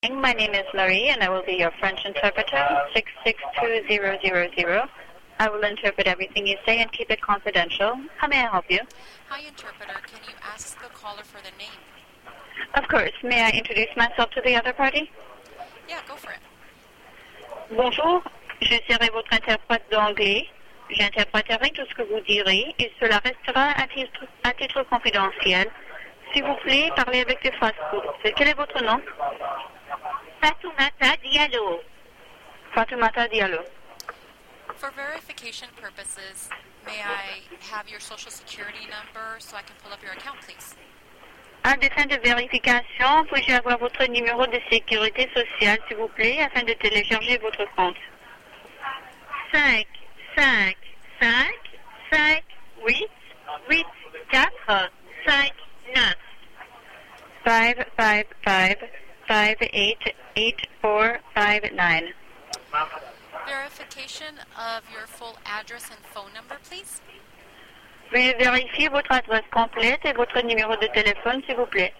My name is Marie, and I will be your French interpreter, 662000. I will interpret everything you say and keep it confidential. How may I help you? Hi, interpreter. Can you ask the caller for the name? Of course. May I introduce myself to the other party? Yeah, go for it. Bonjour, je serai votre interprète d'anglais. J'interpréterai tout ce que vous direz et cela restera à titre confidentiel. S'il vous plaît, parlez avec des phrases courtes. Quel est votre nom? Fatoumata Diallo. Fatoumata Diallo. For verification purposes, may I have your social security number so I can pull up your account, please? À des fins de vérification, puis-je avoir votre numéro de sécurité sociale, s'il vous plaît, afin de télécharger votre compte? 5, 5, 5, 5, 8, 8, 4, 5, 9. 5, 5, 5, 5, 8, 8, 4, 5, 9. Verification of your full address and phone number, please? Veuillez vérifier votre adresse complète et votre numéro de téléphone, s'il vous plaît.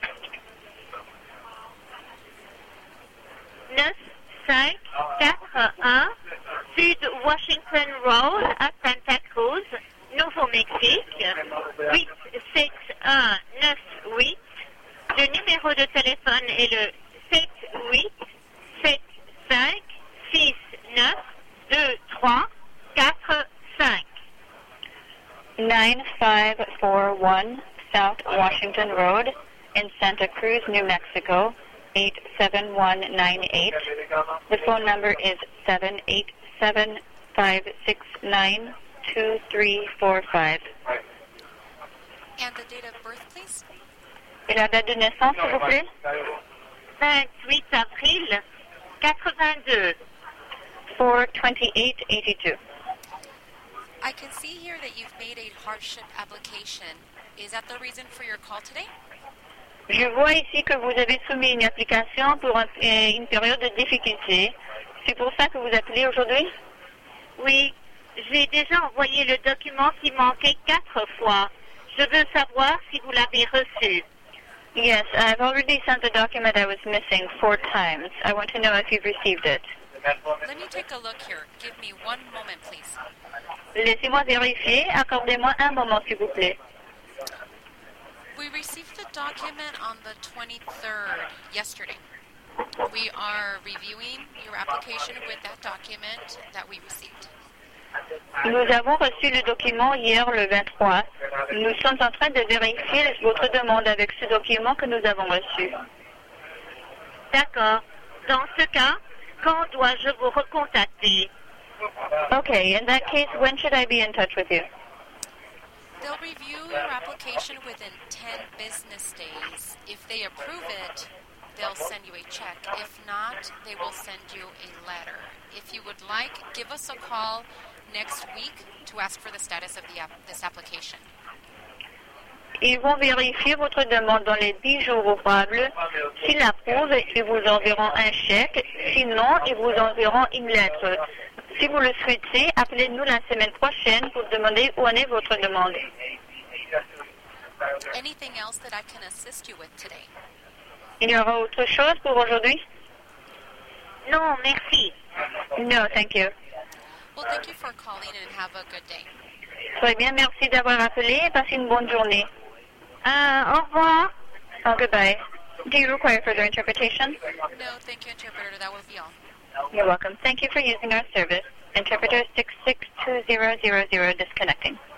9, 5, 4, 1, Sud Washington Road à Santa Cruz, Nouveau-Mexique, 8, 6, 1, 9, 8. Le numéro de téléphone est le 7, 8, 7, 5, 6, 9, 2, 3, 4, 5. 9541 South Washington Road in Santa Cruz, New Mexico, 87198. The phone number is 787-569-2345. And the date of birth, please? Et la date de naissance, s'il vous plaît? 28 avril 82. 42882. I can see here that you've made a hardship application. Is that the reason for your call today? Je vois ici que vous avez soumis une application pour une période de difficulté. C'est pour ça que vous appelez aujourd'hui? Oui, j'ai déjà envoyé le document qui manquait 4 fois. Je veux savoir si vous l'avez reçu. Yes, I've already sent the document I was missing 4 times. I want to know if you've received it. Let me take a look here. Give me one moment, please. Laissez-moi vérifier. Accordez-moi un moment, s'il vous plaît. We received the document on the 23rd, yesterday. We are reviewing your application with that document that we received. Nous avons reçu le document hier, le 23. Nous sommes en train de vérifier votre demande avec ce document que nous avons reçu. D'accord. Dans ce cas, quand dois-je vous recontacter? Okay, in that case, when should I be in touch with you? They'll review your application within 10 business days. If they approve it, they'll send you a check. If not, they will send you a letter. If you would like, give us a call next week to ask for the status of this application. Ils vont vérifier votre demande dans les 10 jours ouvrables. S'ils l'approuvent, ils vous enverront un chèque. Sinon, ils vous enverront une lettre. Si vous le souhaitez, appelez-nous la semaine prochaine pour demander où en est votre demande. Anything else that I can assist you with today? Il y aura autre chose pour aujourd'hui? Non, merci. No, thank you. Well, thank you for calling and have a good day. Très bien, merci d'avoir appelé et passez une bonne journée. Au revoir. Oh, goodbye. Do you require further interpretation? No, thank you, interpreter. That will be all. You're welcome. Thank you for using our service. Interpreter 662000 disconnecting.